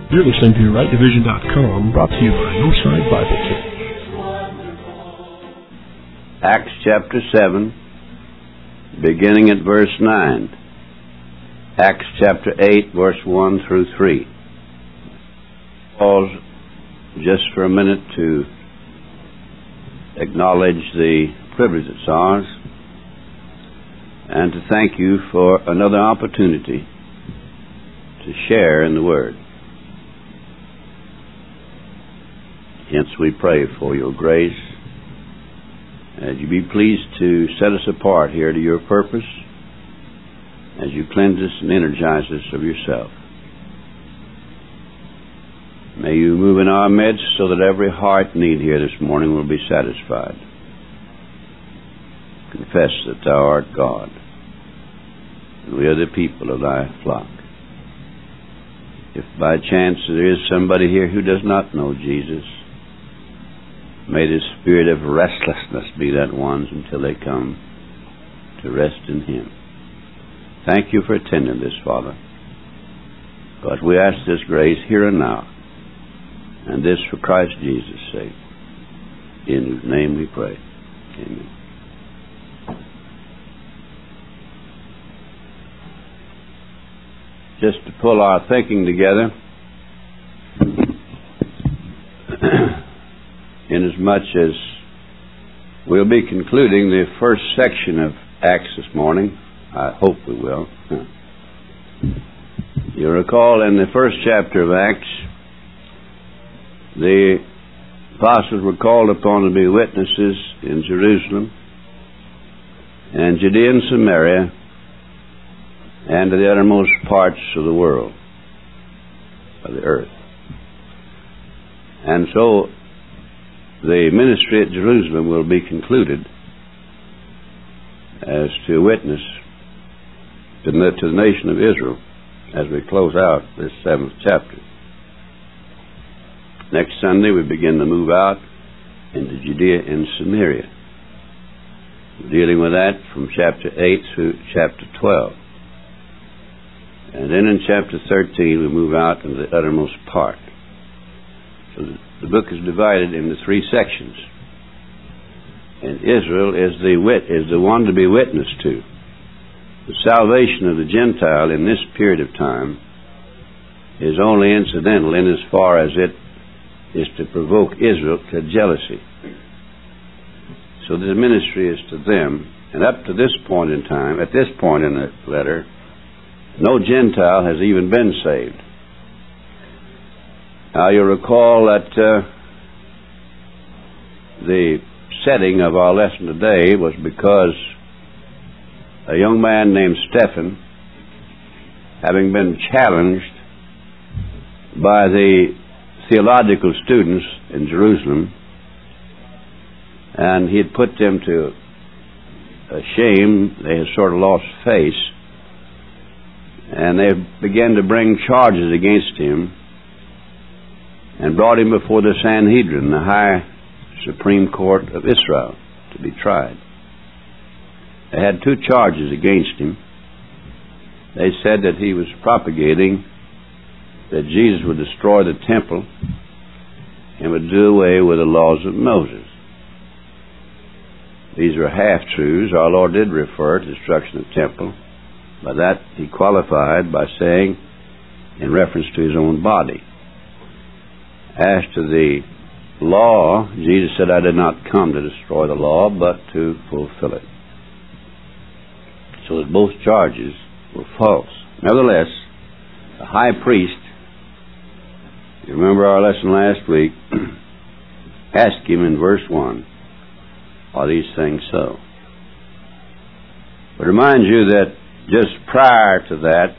You're listening to RightDivision.com, brought to you by Northside Bible Church. Acts chapter 7, beginning at verse 9. Acts chapter 8, verse 1 through 3. Pause just for a minute to acknowledge the privilege it's ours and to thank you for another opportunity to share in the Word. Hence we pray for your grace, as you be pleased to set us apart here to your purpose, as you cleanse us and energize us of yourself. May you move in our midst so that every heart need here this morning will be satisfied. Confess that thou art God, and we are the people of thy flock. If by chance there is somebody here who does not know Jesus, may the spirit of restlessness be that one's until they come to rest in Him. Thank you for attending this, Father. God, we ask this grace here and now, and this for Christ Jesus' sake, in whose name we pray. Amen. Just to pull our thinking together, inasmuch as we'll be concluding the first section of Acts this morning. I hope we will. You'll recall in the first chapter of Acts, the apostles were called upon to be witnesses in Jerusalem and Judea and Samaria and to the uttermost parts of the world, of the earth. And so the ministry at Jerusalem will be concluded as to witness to the nation of Israel as we close out this 7th chapter. Next Sunday we begin to move out into Judea and Samaria, dealing with that from chapter 8 through chapter 12. And then in chapter 13 we move out into the uttermost part. So the book is divided into 3 sections. And Israel is the one to be witnessed to. The salvation of the Gentile in this period of time is only incidental in as far as it is to provoke Israel to jealousy. So the ministry is to them. And up to this point in time, at this point in the letter, no Gentile has even been saved. Now you'll recall that the setting of our lesson today was because a young man named Stephen, having been challenged by the theological students in Jerusalem, and he had put them to shame, they had sort of lost face, and they began to bring charges against him and brought him before the Sanhedrin, the high Supreme Court of Israel, to be tried. They had 2 charges against him. They said that he was propagating that Jesus would destroy the temple and would do away with the laws of Moses. These are half-truths. Our Lord did refer to the destruction of the temple. By that he qualified by saying, in reference to his own body. As to the law, Jesus said, I did not come to destroy the law, but to fulfill it. So that both charges were false. Nevertheless, the high priest, you remember our lesson last week, asked him in verse 1, are these things so? But remind you that just prior to that,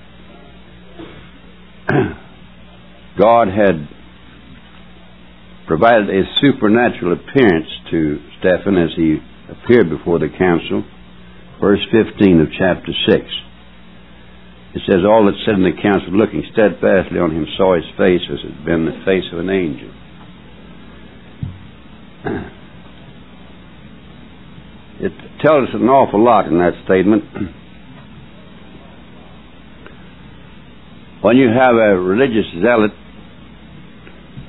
God had provided a supernatural appearance to Stephen as he appeared before the council. Verse 15 of chapter 6. It says, all that sat in the council looking steadfastly on him saw his face as it had been the face of an angel. It tells us an awful lot in that statement. When you have a religious zealot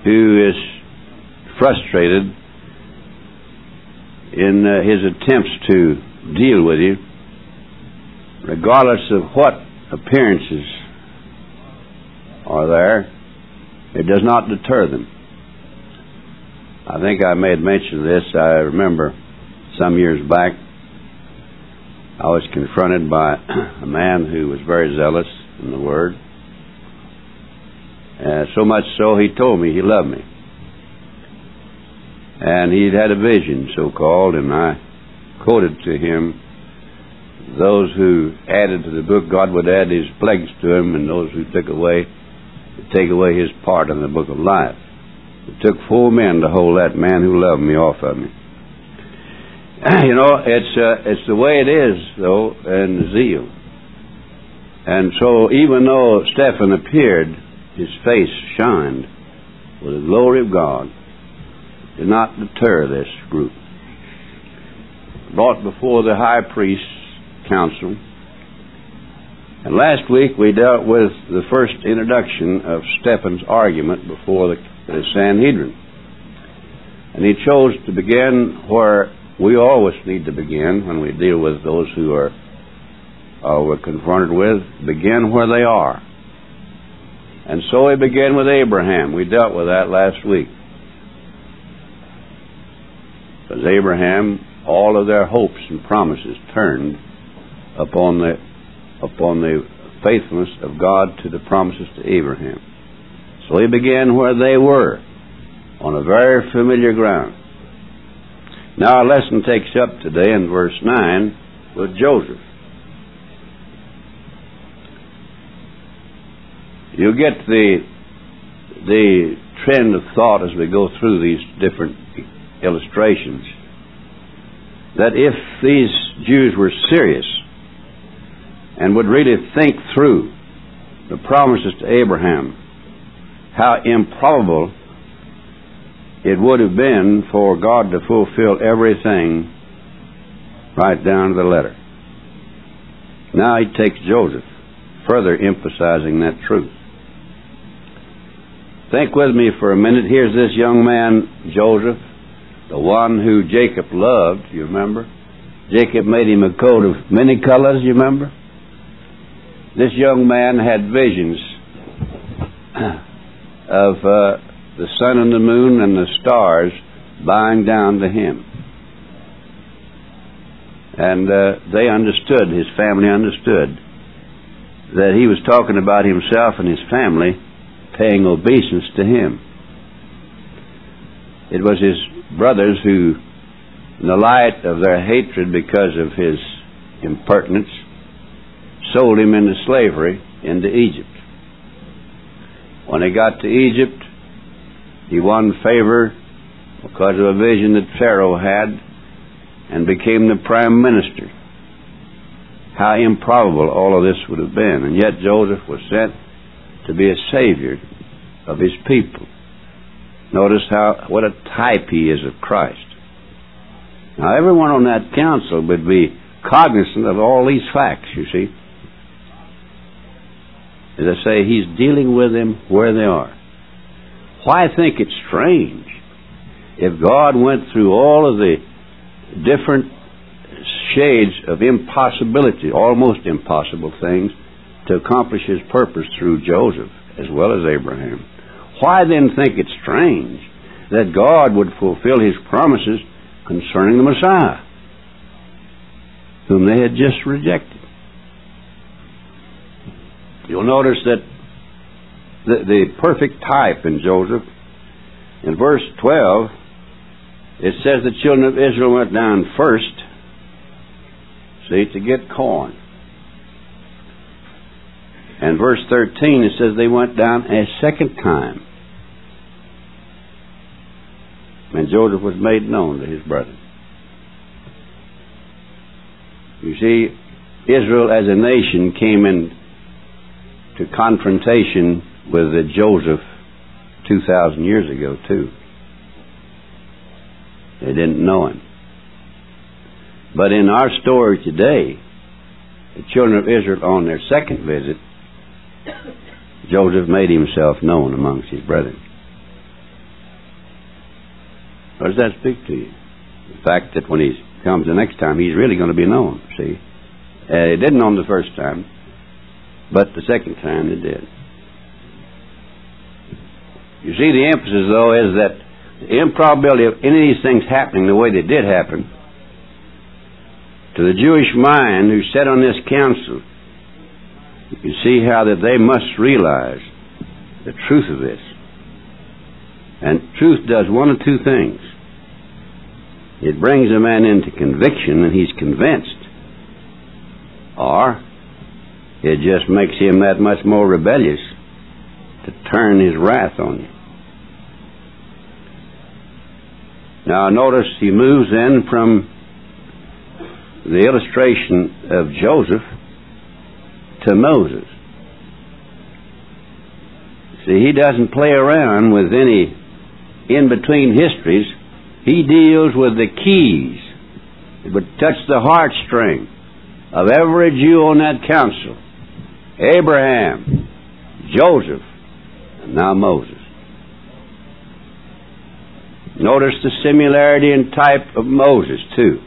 who is frustrated in his attempts to deal with you, regardless of what appearances are there, it does not deter them. I think I may have mentioned this. I remember some years back I was confronted by a man who was very zealous in the Word. So much so he told me he loved me. And he'd had a vision, so-called, and I quoted to him, those who added to the book, God would add His plagues to him, and those who took away, would take away His part in the book of life. It took 4 men to hold that man who loved me off of me. You know, it's the way it is, though, in zeal. And so even though Stephen appeared, his face shined with the glory of God, did not deter this group. Brought before the high priest's council. And last week we dealt with the first introduction of Stephen's argument before the Sanhedrin. And he chose to begin where we always need to begin when we deal with those who we're confronted with, begin where they are. And so he began with Abraham. We dealt with that last week. Because Abraham, all of their hopes and promises turned upon the faithfulness of God to the promises to Abraham. So he began where they were, on a very familiar ground. Now our lesson takes up today in verse 9 with Joseph. You get the trend of thought as we go through these different illustrations, that if these Jews were serious and would really think through the promises to Abraham, how improbable it would have been for God to fulfill everything right down to the letter. Now he takes Joseph, further emphasizing that truth. Think with me for a minute. Here's this young man, Joseph, the one who Jacob loved, you remember? Jacob made him a coat of many colors, you remember? This young man had visions of the sun and the moon and the stars bowing down to him. And they understood, his family understood, that he was talking about himself and his family paying obeisance to him. It was his brothers who, in the light of their hatred because of his impertinence, sold him into slavery into Egypt. When he got to Egypt, he won favor because of a vision that Pharaoh had and became the prime minister. How improbable all of this would have been. And yet Joseph was sent to be a savior of his people. Notice what a type he is of Christ. Now everyone on that council would be cognizant of all these facts, you see. As I say, he's dealing with them where they are. Why think it's strange if God went through all of the different shades of impossibility, almost impossible things, to accomplish his purpose through Joseph as well as Abraham? Why then think it's strange that God would fulfill his promises concerning the Messiah, whom they had just rejected? You'll notice that the perfect type in Joseph, in verse 12, it says the children of Israel went down first, to get corn. And verse 13, it says they went down a second time. And Joseph was made known to his brethren. You see, Israel as a nation came into confrontation with Joseph 2,000 years ago, too. They didn't know him. But in our story today, the children of Israel on their second visit, Joseph made himself known amongst his brethren. What does that speak to you? The fact that when he comes the next time, he's really going to be known, see? It didn't know him the first time, but the second time it did. You see, the emphasis, though, is that the improbability of any of these things happening the way they did happen, to the Jewish mind who sat on this council, you see how that they must realize the truth of this. And truth does one of two things. It brings a man into conviction and he's convinced, or it just makes him that much more rebellious to turn his wrath on you. Now notice he moves then from the illustration of Joseph to Moses. See, he doesn't play around with any in-between histories. He deals with the keys that would touch the heartstring of every Jew on that council. Abraham, Joseph, and now Moses. Notice the similarity in type of Moses, too.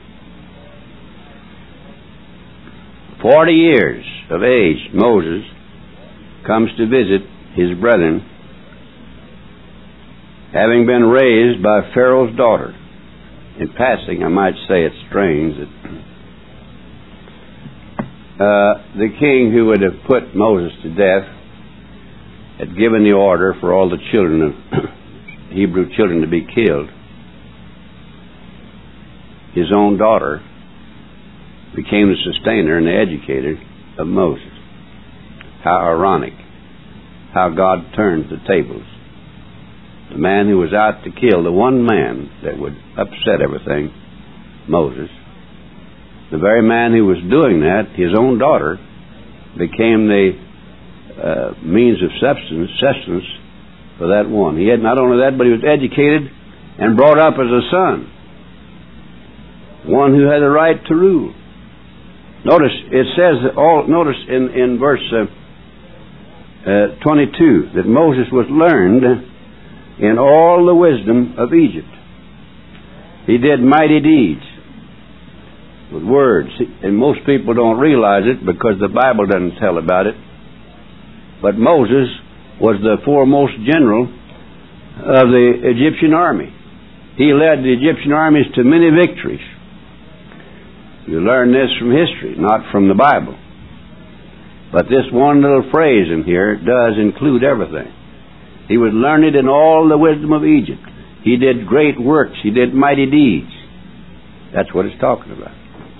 40 years of age, Moses comes to visit his brethren, having been raised by Pharaoh's daughter. In passing, I might say it's strange that the king who would have put Moses to death had given the order for all the children of Hebrew children to be killed. His own daughter became the sustainer and the educator of Moses. How ironic. How God turns the tables. The man who was out to kill, the one man that would upset everything, Moses, the very man who was doing that, his own daughter, became the means of sustenance for that one. He had not only that, but he was educated and brought up as a son, one who had the right to rule. Notice it says that notice in verse 22 that Moses was learned in all the wisdom of Egypt. He did mighty deeds with words, and most people don't realize it because the Bible doesn't tell about it. But Moses was the foremost general of the Egyptian army. He led the Egyptian armies to many victories. You learn this from history, not from the Bible. But this one little phrase in here does include everything. He was learned in all the wisdom of Egypt. He did great works. He did mighty deeds. That's what it's talking about.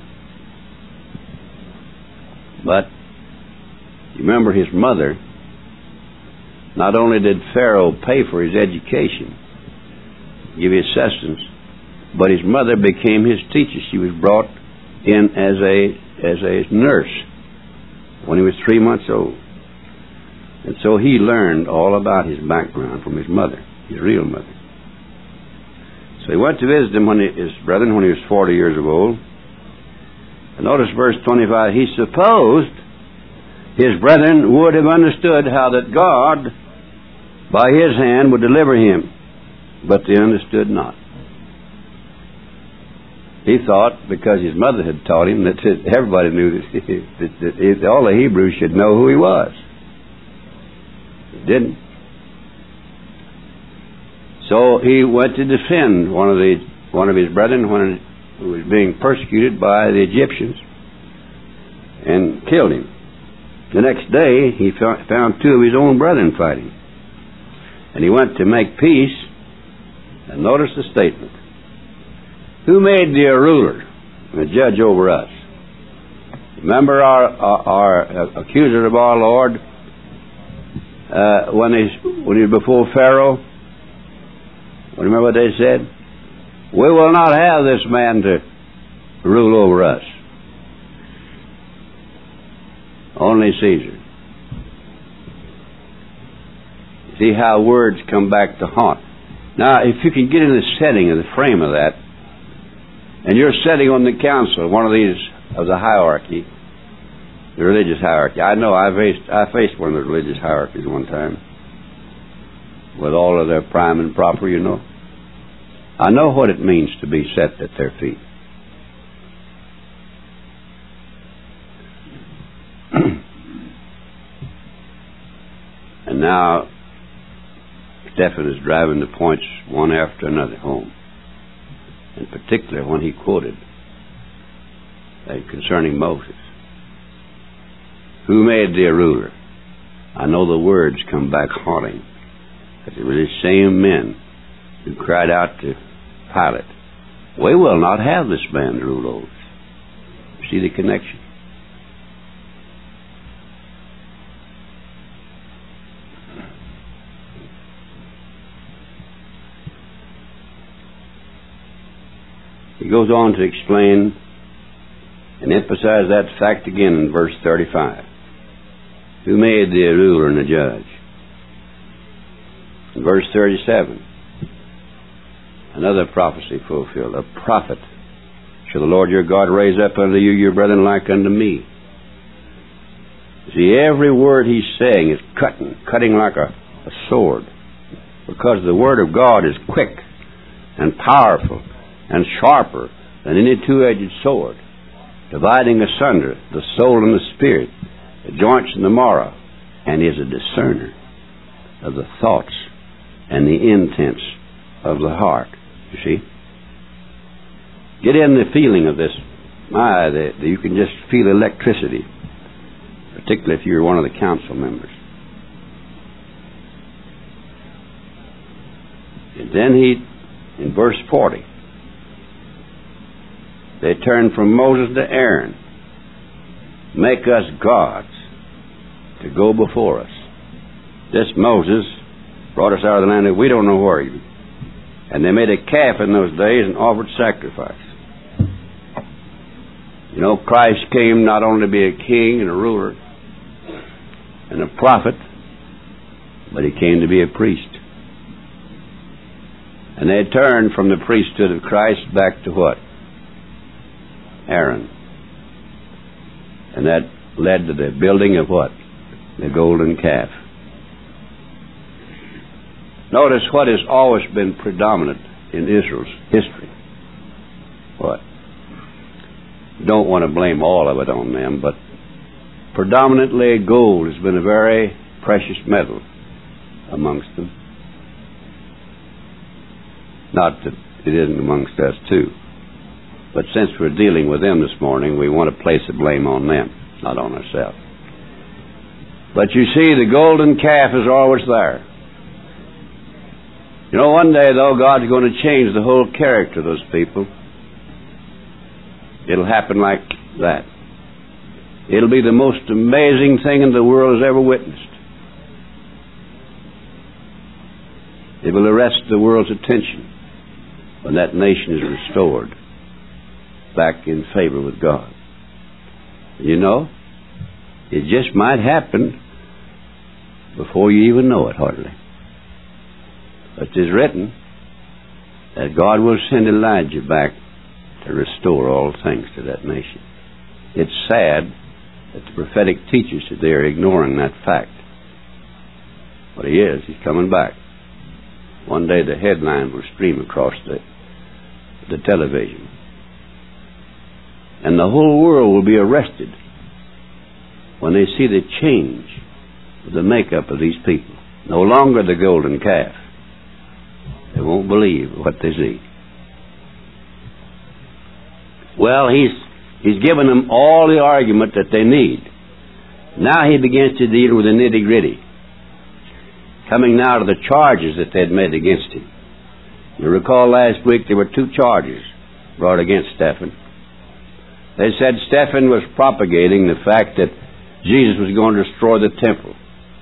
But you remember his mother. Not only did Pharaoh pay for his education, give his sustenance, but his mother became his teacher. She was brought in as a nurse when he was 3 months old. And so he learned all about his background from his mother, his real mother. So he went to visit him his brethren when he was 40 years old. And notice verse 25, he supposed his brethren would have understood how that God, by his hand, would deliver him, but they understood not. He thought, because his mother had taught him, that everybody knew that all the Hebrews should know who he was. He didn't. So he went to defend one of his brethren who was being persecuted by the Egyptians and killed him. The next day, he found two of his own brethren fighting. And he went to make peace, and notice the statement. Who made thee a ruler and a judge over us? Remember our accuser of our Lord when he was before Pharaoh? Remember what they said? We will not have this man to rule over us. Only Caesar. See how words come back to haunt. Now, if you can get in the setting of the frame of that, and you're sitting on the council, one of these of the hierarchy, the religious hierarchy. I know I faced one of the religious hierarchies one time, with all of their prime and proper, you know. I know what it means to be set at their feet. And now Stephen is driving the points one after another home. In particular when he quoted concerning Moses. Who made thee a ruler? I know the words come back haunting. But it was the same men who cried out to Pilate, we will not have this man to rule over us. See the connection? He goes on to explain and emphasize that fact again in verse 35. Who made thee a ruler and a judge? In verse 37, another prophecy fulfilled. A prophet shall the Lord your God raise up unto you your brethren like unto me. See, every word he's saying is cutting like a sword. Because the word of God is quick and powerful and sharper than any two-edged sword, dividing asunder the soul and the spirit, the joints and the marrow, and is a discerner of the thoughts and the intents of the heart. You see? Get in the feeling of this. You can just feel electricity, particularly if you're one of the council members. And then in verse 40, they turned from Moses to Aaron. Make us gods to go before us. This Moses brought us out of the land that we don't know where even. And they made a calf in those days and offered sacrifice. You know, Christ came not only to be a king and a ruler and a prophet, but he came to be a priest. And they turned from the priesthood of Christ back to what? Aaron. And that led to the building of what? The golden calf. Notice what has always been predominant in Israel's history. What? Don't want to blame all of it on them, but predominantly gold has been a very precious metal amongst them. Not that it isn't amongst us too. But since we're dealing with them this morning, we want to place the blame on them, not on ourselves. But you see, the golden calf is always there. You know, one day, though, God's going to change the whole character of those people. It'll happen like that. It'll be the most amazing thing in the world has ever witnessed. It will arrest the world's attention when that nation is restored back in favor with God. You know, it just might happen before you even know it, hardly. But it is written that God will send Elijah back to restore all things to that nation. It's sad that the prophetic teachers today are ignoring that fact. But he is. He's coming back. One day the headline will stream across the television. And the whole world will be arrested when they see the change of the makeup of these people. No longer the golden calf. They won't believe what they see. Well, he's given them all the argument that they need. Now he begins to deal with the nitty-gritty. Coming now to the charges that they'd made against him. You recall last week there were two charges brought against Stephen. They said Stephen was propagating the fact that Jesus was going to destroy the temple.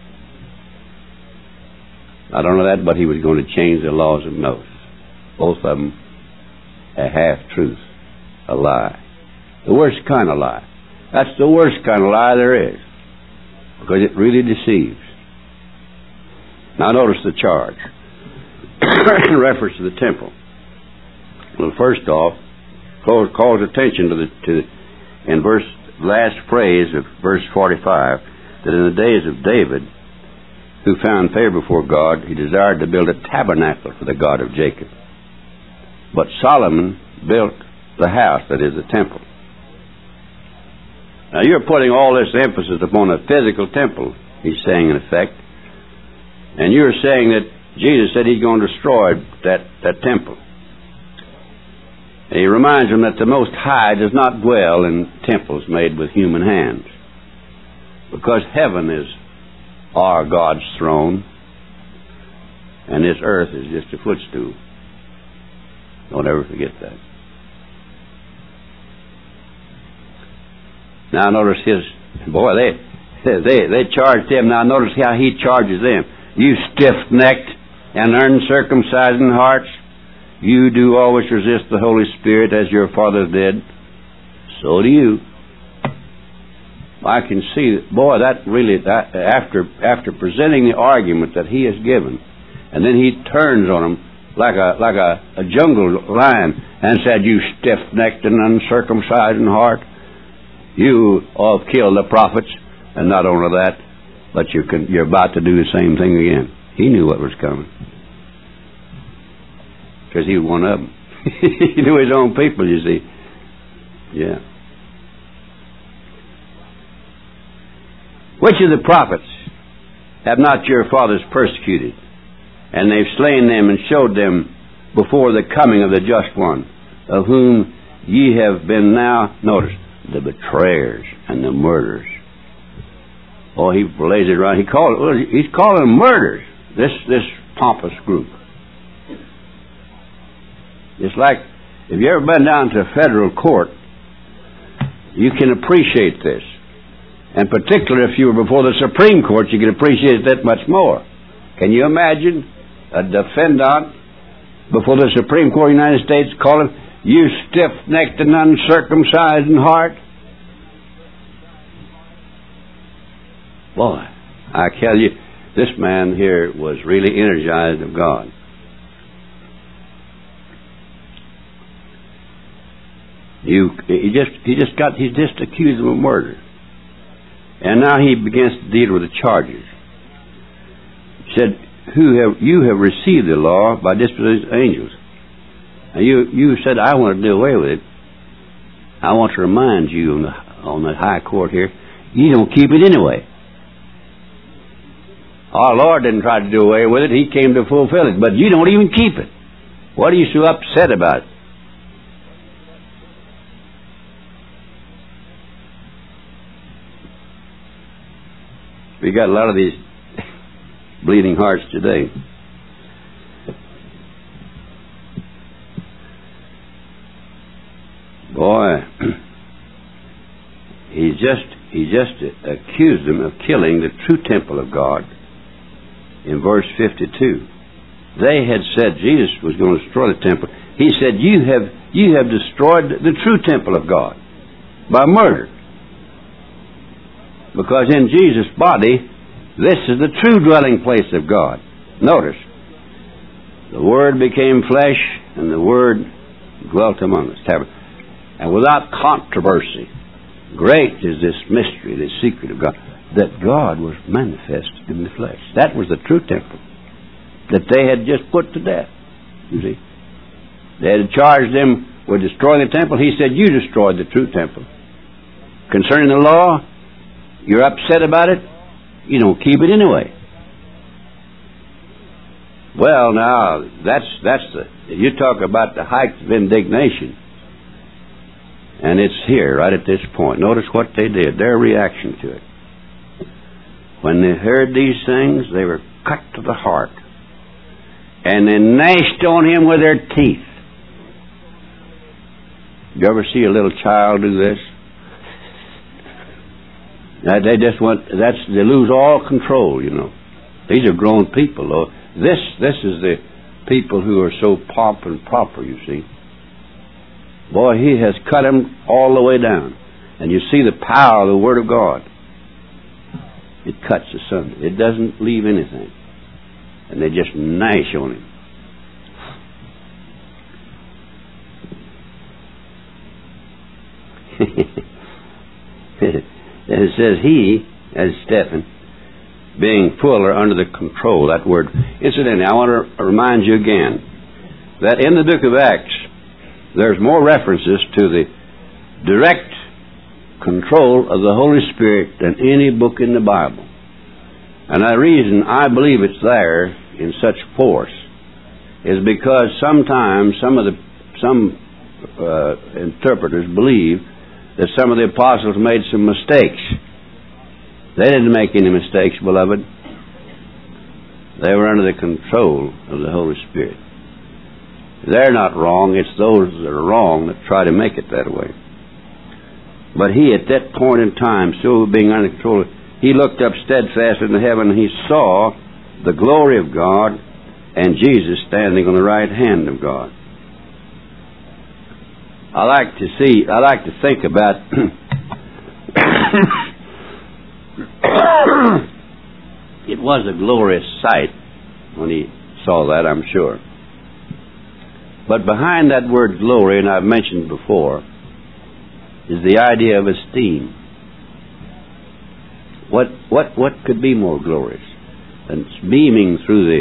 Not only that, but he was going to change the laws of Moses. Both of them a half-truth, a lie. The worst kind of lie. That's the worst kind of lie there is, because it really deceives. Now notice the charge in reference to the temple. Well, first off, calls attention to in last phrase of verse 45, that in the days of David, who found favor before God, he desired to build a tabernacle for the God of Jacob. but Solomon built the house, that is the temple. Now you're putting all this emphasis upon a physical temple, he's saying in effect. And you're saying that Jesus said he's going to destroy that temple. And he reminds them that the Most High does not dwell in temples made with human hands, because heaven is our God's throne, and this earth is just a footstool. Don't ever forget that. Now notice they charged him. Now notice how he charges them. You stiff-necked and uncircumcised in hearts, you do always resist the Holy Spirit as your fathers did. So do you. I can see, after presenting the argument that he has given, and then he turns on them like a jungle lion and said, you stiff-necked and uncircumcised in heart, you have killed the prophets, and not only that, but you're about to do the same thing again. He knew what was coming, because he was one of them. He knew his own people, you see. Yeah. Which of the prophets have not your fathers persecuted? And they've slain them and showed them before the coming of the just one, of whom ye have been now, notice, the betrayers and the murderers. Oh, he lays it right. He's calling them murderers, this pompous group. It's like, if you ever been down to a federal court, you can appreciate this. And particularly if you were before the Supreme Court, you can appreciate it that much more. Can you imagine a defendant before the Supreme Court of the United States calling, you stiff-necked and uncircumcised in heart? Boy, I tell you, this man here was really energized of God. He just accused him of murder. And now he begins to deal with the charges. He said, you have received the law by disposition of angels. And you said, I want to do away with it. I want to remind you on the high court here, you don't keep it anyway. Our Lord didn't try to do away with it. He came to fulfill it. But you don't even keep it. What are you so upset about? We got a lot of these bleeding hearts today. Boy, he just accused them of killing the true temple of God. In verse 52, they had said Jesus was going to destroy the temple. He said, you have destroyed the true temple of God by murder. Because in Jesus' body, this is the true dwelling place of God. Notice, the Word became flesh, and the Word dwelt among us. And without controversy, great is this mystery, this secret of God, that God was manifest in the flesh. That was the true temple that they had just put to death. You see, they had charged him with destroying the temple. He said, you destroyed the true temple. Concerning the law, you're upset about it, you don't keep it anyway. Well, now, you talk about the height of indignation. And it's here, right at this point. Notice what they did, their reaction to it. When they heard these things, they were cut to the heart. And they gnashed on him with their teeth. You ever see a little child do this? They lose all control, you know. These are grown people, though. This is the people who are so pomp and proper, you see. Boy, he has cut them all the way down. And you see the power of the Word of God. It cuts asunder. It doesn't leave anything. And they just gnash on him. And it says he, as Stephen, being full or under the control, that word. Incidentally, I want to remind you again that in the book of Acts, there's more references to the direct control of the Holy Spirit than any book in the Bible. And the reason I believe it's there in such force is because sometimes some interpreters believe that some of the apostles made some mistakes. They didn't make any mistakes, beloved. They were under the control of the Holy Spirit. They're not wrong. It's those that are wrong that try to make it that way. But he, at that point in time, still being under control, he looked up steadfast into heaven, and he saw the glory of God and Jesus standing on the right hand of God. I like to think about it was a glorious sight when he saw that, I'm sure. But behind that word glory, and I've mentioned before, is the idea of esteem. What could be more glorious than beaming through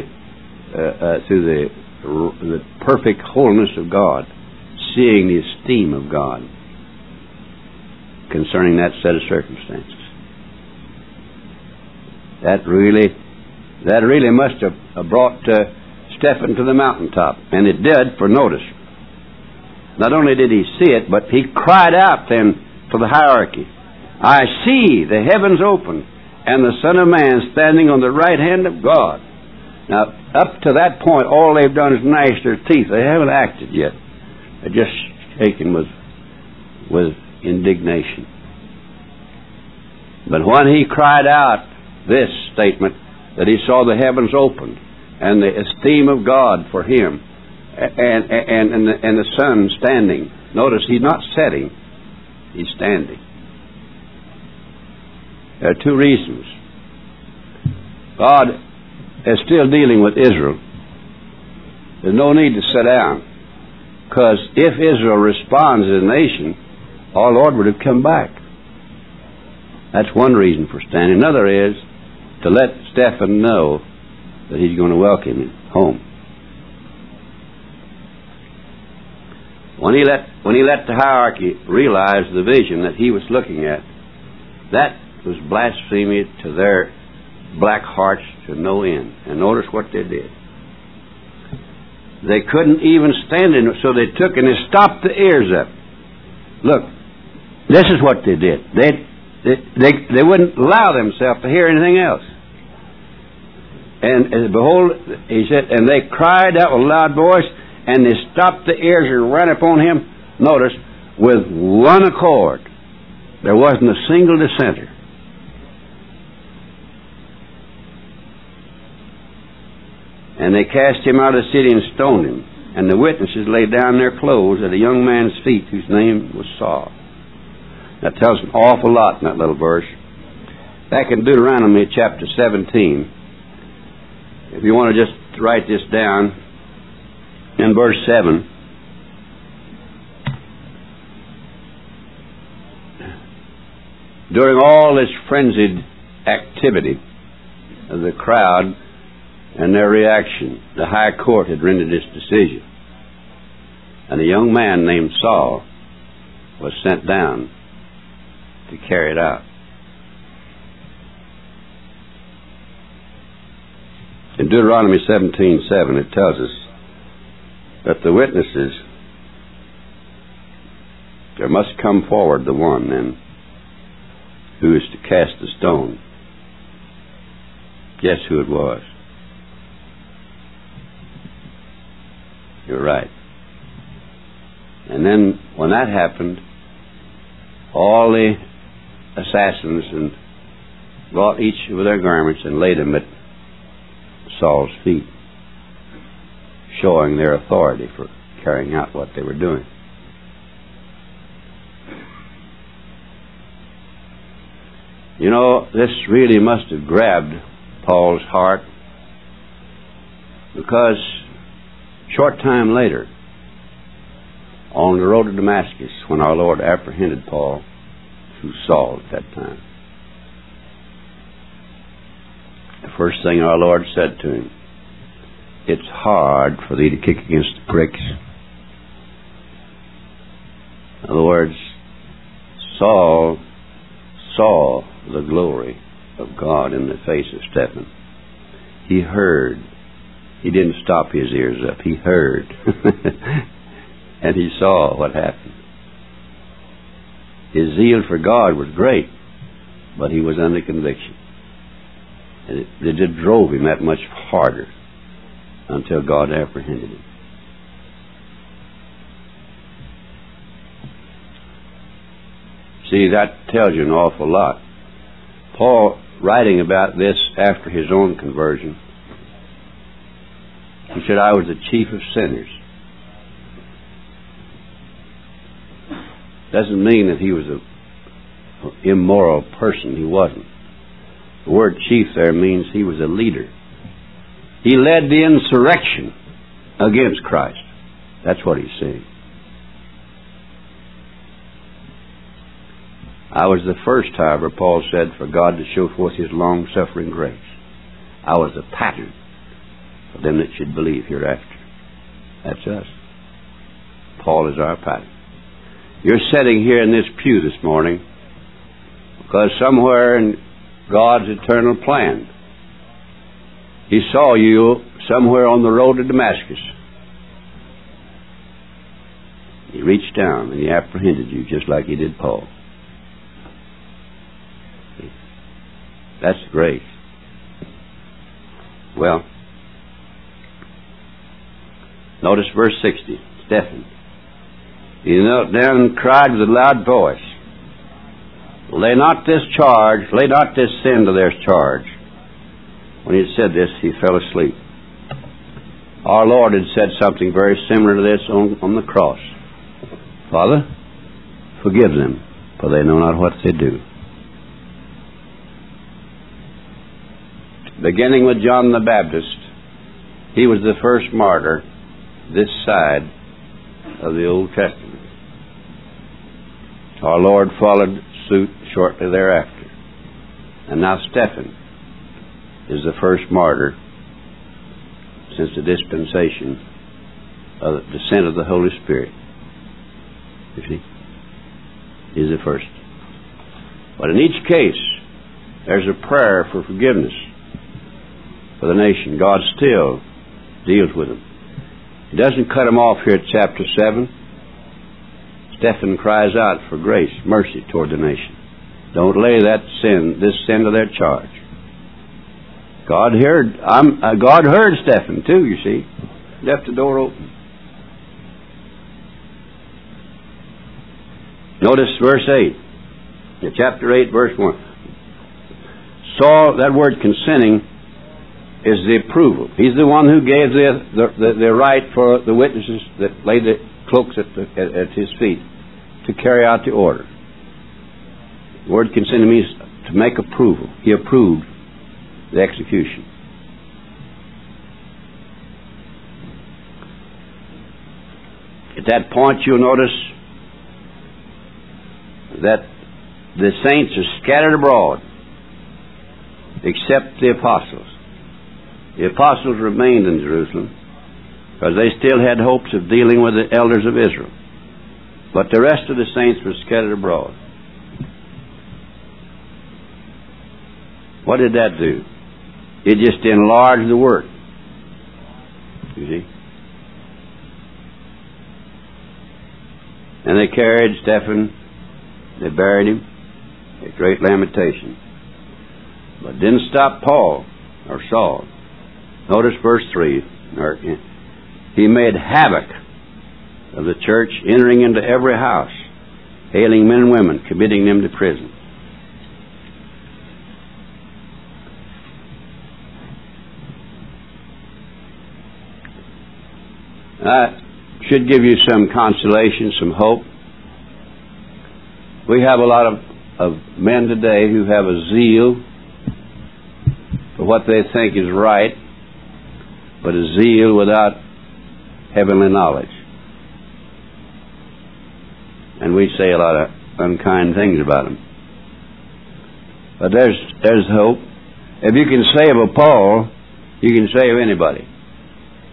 the perfect holiness of God, seeing the esteem of God concerning that set of circumstances? That really must have brought Stephen to the mountaintop, and it did. For notice, not only did he see it, but he cried out then for the hierarchy, "I see the heavens open and the Son of Man standing on the right hand of God." Now, up to that point, all they've done is gnash their teeth. They haven't acted yet. They're just shaken with indignation. But when he cried out this statement, that he saw the heavens opened and the esteem of God for him, and the Son standing. Notice he's not sitting, he's standing. There are two reasons. God is still dealing with Israel. There's no need to sit down, because if Israel responds as a nation, our Lord would have come back. That's one reason for standing. Another is to let Stephen know that he's going to welcome him home. When he let the hierarchy realize the vision that he was looking at, that was blasphemy to their black hearts to no end. And notice what they did. They couldn't even stand in it, so they took and they stopped the ears up. Look, this is what they did. They wouldn't allow themselves to hear anything else. And behold, he said, and they cried out with a loud voice, and they stopped the ears and ran upon him, notice, with one accord. There wasn't a single dissenter. And they cast him out of the city and stoned him. And the witnesses laid down their clothes at a young man's feet whose name was Saul. That tells an awful lot in that little verse. Back in Deuteronomy chapter 17, if you want to just write this down, in verse 7, during all this frenzied activity of the crowd and their reaction, the high court had rendered its decision. And a young man named Saul was sent down to carry it out. In Deuteronomy 17:7, it tells us that the witnesses, there must come forward the one then who is to cast the stone. Guess who it was? You're right. And then when that happened, all the assassins and brought each with their garments and laid them at Saul's feet, showing their authority for carrying out what they were doing. You know, this really must have grabbed Paul's heart, because short time later, on the road to Damascus, when our Lord apprehended Paul through Saul at that time, the first thing our Lord said to him, it's hard for thee to kick against the pricks. In other words, Saul saw the glory of God in the face of Stephen. He heard. He didn't stop his ears up. He heard. And he saw what happened. His zeal for God was great, but he was under conviction. And it just drove him that much harder until God apprehended him. See, that tells you an awful lot. Paul, writing about this after his own conversion, he said, I was the chief of sinners. Doesn't mean that he was an immoral person. He wasn't. The word chief there means he was a leader. He led the insurrection against Christ. That's what he's saying. I was the first, however, Paul said, for God to show forth his long-suffering grace. I was a pattern for them that should believe hereafter. That's us. Paul is our pattern. You're sitting here in this pew this morning because somewhere in God's eternal plan, he saw you somewhere on the road to Damascus. He reached down and he apprehended you just like he did Paul. That's grace. Well, notice verse 60. Stephen. He knelt down and cried with a loud voice, lay not this sin to their charge. When he had said this, he fell asleep. Our Lord had said something very similar to this on the cross. Father, forgive them, for they know not what they do. Beginning with John the Baptist, he was the first martyr this side of the Old Testament. Our Lord followed suit shortly thereafter. And now Stephen is the first martyr since the dispensation of the descent of the Holy Spirit. You see? He's the first. But in each case, there's a prayer for forgiveness for the nation. God still deals with them. He doesn't cut them off here at chapter 7. Stephen cries out for grace, mercy toward the nation. Don't lay this sin to their charge. God heard Stephen too, you see. Left the door open. Notice verse 8. Chapter 8, verse 1. Saul, that word consenting, is the approval. He's the one who gave the right for the witnesses that laid the cloaks at his feet to carry out the order. The word consenting means to make approval. He approved the execution. At that point, you'll notice that the saints are scattered abroad except the apostles. The apostles remained in Jerusalem because they still had hopes of dealing with the elders of Israel. But the rest of the saints were scattered abroad. What did that do? It just enlarged the work. You see? And they carried Stephen, they buried him, a great lamentation. But it didn't stop Paul or Saul. Notice verse 3. He made havoc of the church, entering into every house, hailing men and women, committing them to prison. That should give you some consolation, some hope. We have a lot of men today who have a zeal for what they think is right, but a zeal without heavenly knowledge. And we say a lot of unkind things about them. But there's hope. If you can save a Paul, you can save anybody.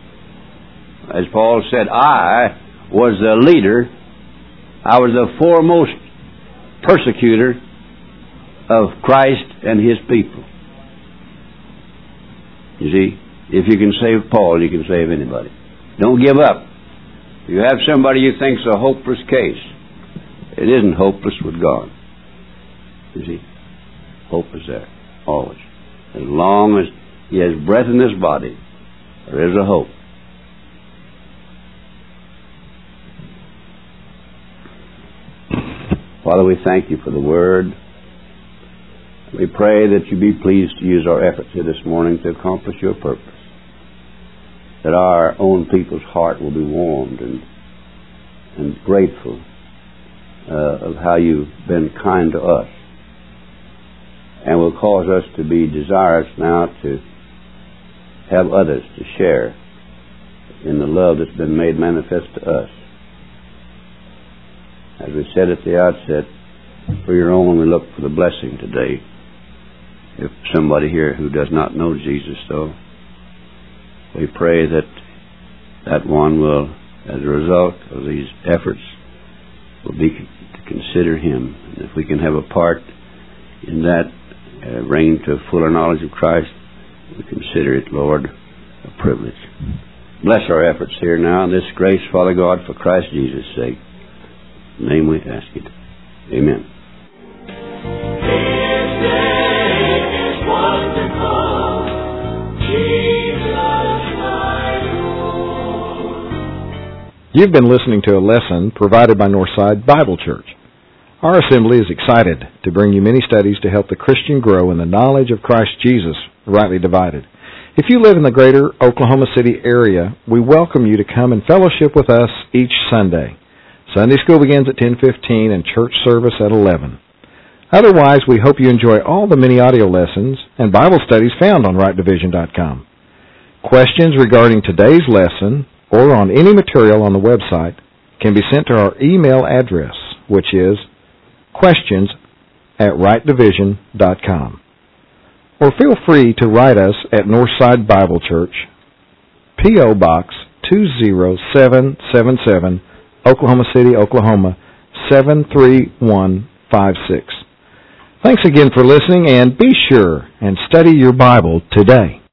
as Paul said, I was the leader, I was the foremost persecutor of Christ and His people. You see, if you can save Paul, you can save anybody. Don't give up. If you have somebody you think's a hopeless case, it isn't hopeless with God. You see, hope is there, always. As long as He has breath in His body, there is a hope. Father, we thank You for the Word. We pray that You be pleased to use our efforts here this morning to accomplish Your purpose. That our own people's heart will be warmed and grateful of how You've been kind to us, and will cause us to be desirous now to have others to share in the love that's been made manifest to us. As we said at the outset, for Your own we look for the blessing today. If somebody here who does not know Jesus, though, we pray that that one will, as a result of these efforts, will be to consider Him. And if we can have a part in that, bringing to a fuller knowledge of Christ, we consider it, Lord, a privilege. Bless our efforts here now in this grace, Father God, for Christ Jesus' sake. In His name we ask it. Amen. You've been listening to a lesson provided by Northside Bible Church. Our assembly is excited to bring you many studies to help the Christian grow in the knowledge of Christ Jesus, rightly divided. If you live in the greater Oklahoma City area, we welcome you to come and fellowship with us each Sunday. Sunday school begins at 10:15 and church service at 11. Otherwise, we hope you enjoy all the many audio lessons and Bible studies found on rightdivision.com. Questions regarding today's lesson or on any material on the website can be sent to our email address, which is questions@rightdivision.com. Or feel free to write us at Northside Bible Church, P.O. Box 20777, Oklahoma City, Oklahoma 73156. Thanks again for listening, and be sure and study your Bible today.